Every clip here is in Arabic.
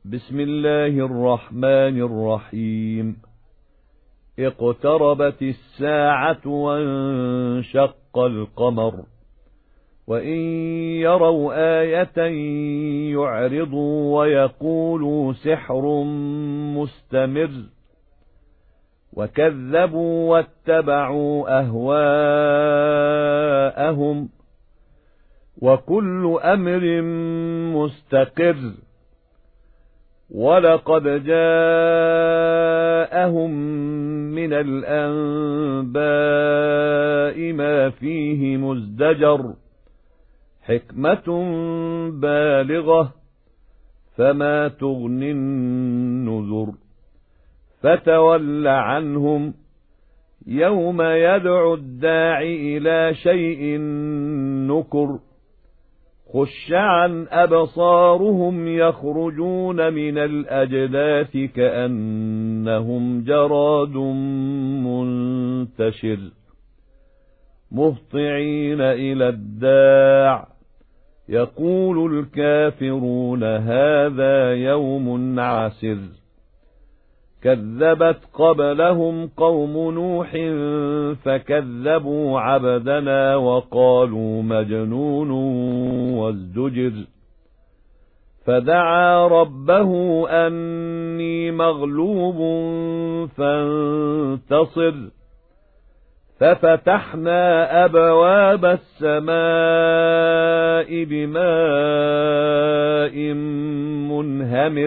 بسم الله الرحمن الرحيم. اقتربت الساعة وانشق القمر وإن يروا آية يعرضوا ويقولوا سحر مستمر وكذبوا واتبعوا أهواءهم وكل أمر مستقر ولقد جاءهم من الأنباء ما فيه مزدجر حكمة بالغة فما تغني النذر فتول عنهم يوم يدعو الداعي إلى شيء نكر خش عن أبصارهم يخرجون من الأجداث كأنهم جراد منتشر مهطعين إلى الداع يقول الكافرون هذا يوم عسر كذبت قبلهم قوم نوح فكذبوا عبدنا وقالوا مجنون وازدجر فدعا ربه أني مغلوب فانتصر ففتحنا أبواب السماء بماء منهمر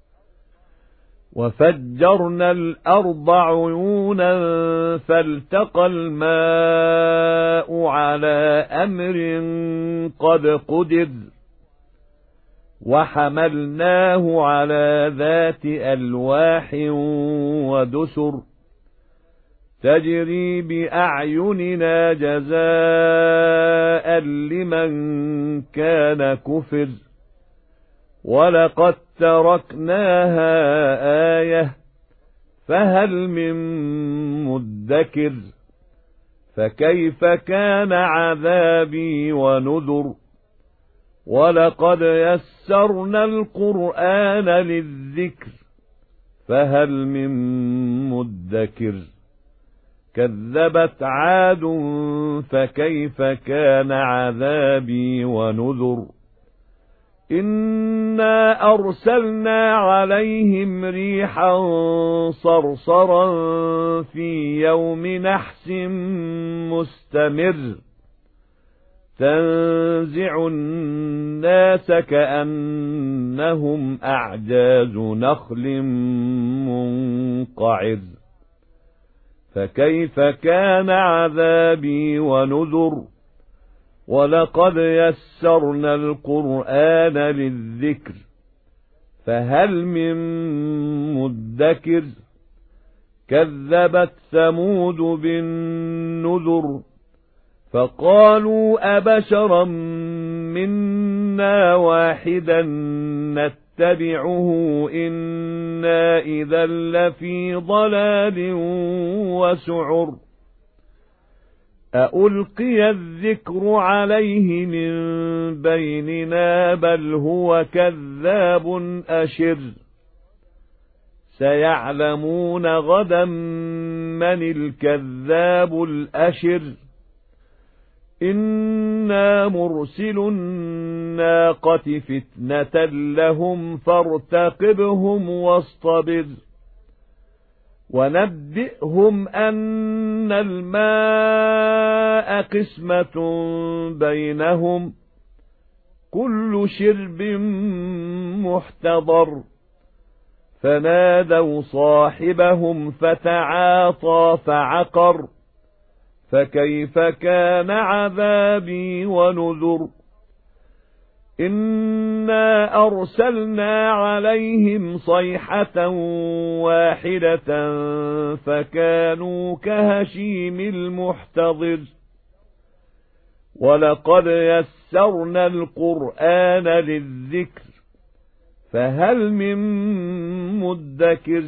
وفجرنا الأرض عيونا فالتقى الماء على أمر قد قدر وحملناه على ذات ألواح ودسر تجري بأعيننا جزاء لمن كان كفر ولقد تركناها آية فهل من مدكر فكيف كان عذابي ونذر ولقد يسرنا القرآن للذكر فهل من مدكر كذبت عاد فكيف كان عذابي ونذر إنا أرسلنا عليهم ريحا صرصرا في يوم نحس مستمر تنزع الناس كأنهم أعجاز نخل منقعر فكيف كان عذابي ونذر ولقد يسرنا القرآن للذكر فهل من مدكر كذبت ثمود بالنذر فقالوا أبشرا منا واحدا نتبعه إنا إذا لفي ضلال وسعر أألقي الذكر عليه من بيننا بل هو كذاب أشر سيعلمون غدا من الكذاب الأشر إنا مرسل الناقة فتنة لهم فارتقبهم واصطبر ونبئهم أن الماء قسمة بينهم كل شرب محتضر فنادوا صاحبهم فتعاطى فعقر فكيف كان عذابي ونذر إنا أرسلنا عليهم صيحة واحدة فكانوا كهشيم المحتضر ولقد يسرنا القرآن للذكر فهل من مدكر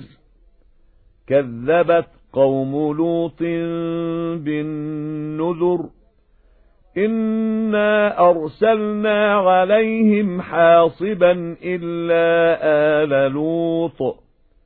كذبت قوم لوط بالنذر إنا أرسلنا عليهم حاصبا إلا آل لوط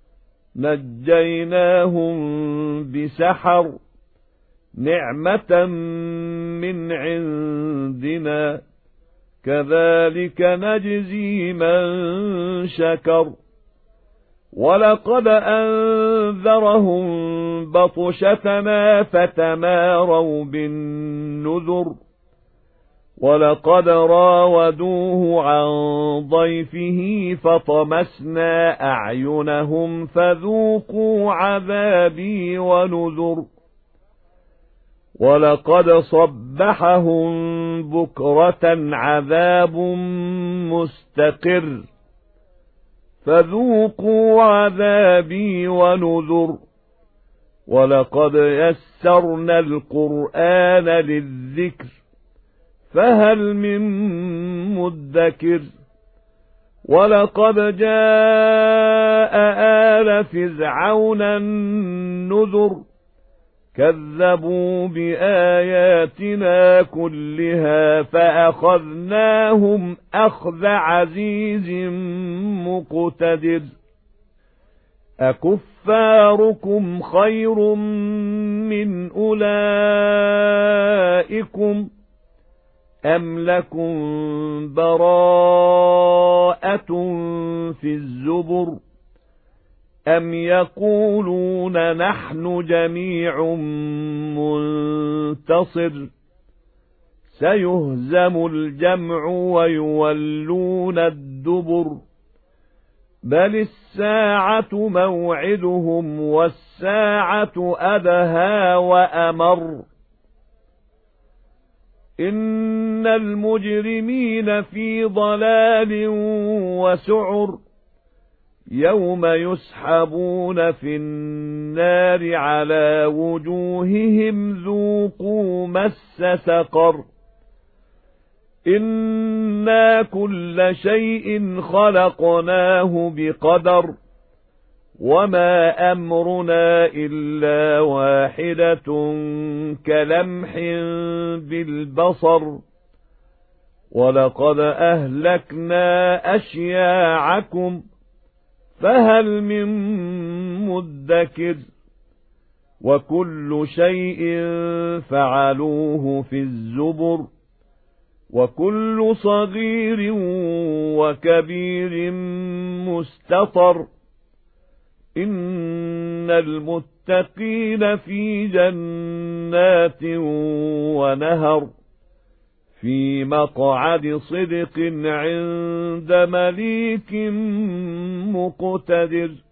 نجيناهم بسحر نعمة من عندنا كذلك نجزي من شكر ولقد أنذرهم بطشتنا فتماروا بالنذر ولقد راودوه عن ضيفه فطمسنا أعينهم فذوقوا عذابي ونذر ولقد صبحهم بكرة عذاب مستقر فذوقوا عذابي ونذر ولقد يسرنا القرآن للذكر فهل من مدكر ولقد جاء آل فرعون النذر كذبوا بآياتنا كلها فأخذناهم أخذ عزيز مقتدر أكفاركم خير من أولئكم أم لكم براءة في الزبر أم يقولون نحن جميع منتصر سيهزم الجمع ويولون الدبر بل الساعة موعدهم والساعة أدهى وأمر إن المجرمين في ضلال وسعر يوم يسحبون في النار على وجوههم ذوقوا مس سقر إنا كل شيء خلقناه بقدر وما أمرنا إلا واحدة كلمح بالبصر ولقد أهلكنا أشياعكم فهل من مدكر وكل شيء فعلوه في الزبر وكل صغير وكبير مستطر إن المتقين في جنات ونهر في مقعد صدق عند مليك مقتدر